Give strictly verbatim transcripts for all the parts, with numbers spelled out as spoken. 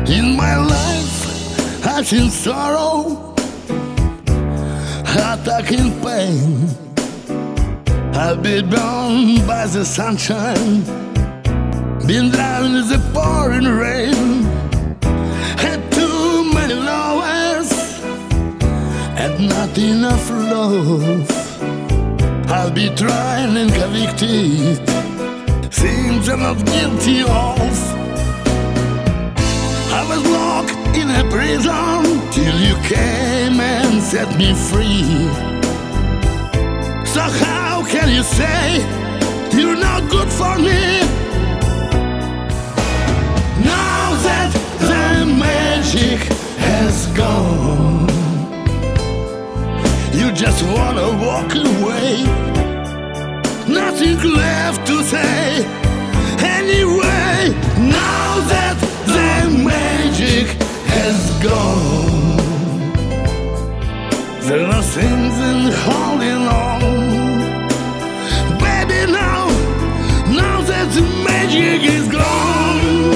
In my life, I've seen sorrow, heartache and pain. I've been bound by the sunshine, been drowned in the pouring rain. Had too many lovers, and not enough love. I'll be tried and convicted, things I'm not guilty of. I was locked in a prison till you came and set me free. So how can you say you're not good for me? Now that the magic has gone, you just wanna walk away. Nothing left to say anyway. Now that the magic has gone, there are things in holding on. Baby, now, now that the magic is gone,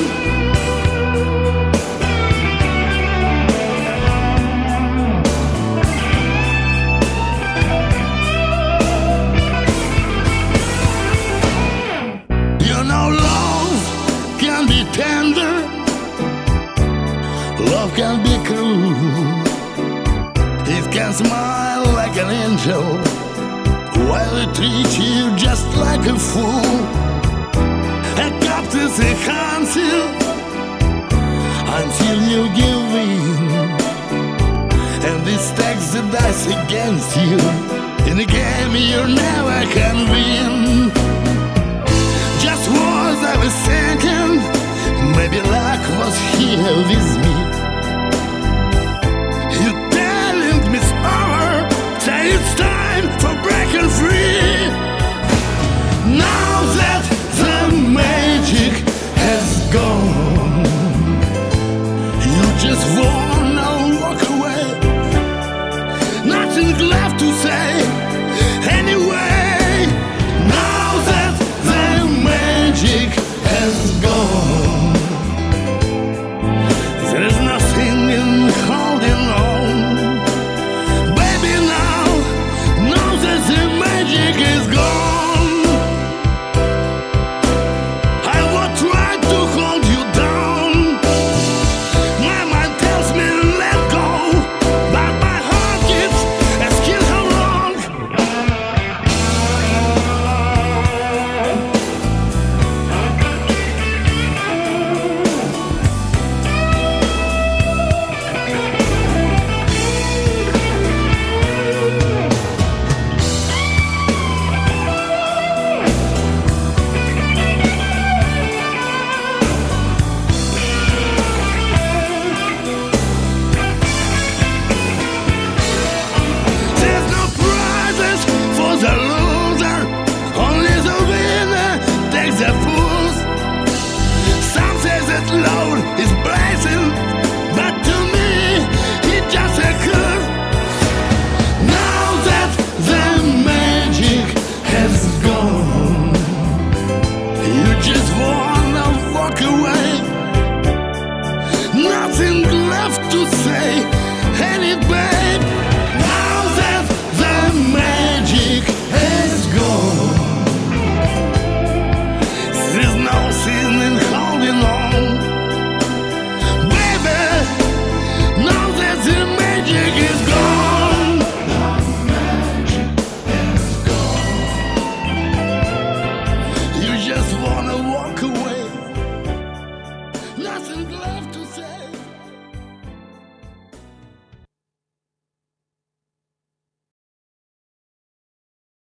you know love can be tender, love can be cruel. It can smile like an angel while it treats you just like a fool. A captain's a council until you give in, and this takes the dice against you. In a game you never can win. Just was I was thinking, maybe luck was here with me. You telling me it's over, say it's time for breaking free. Now that the magic has gone, you just walk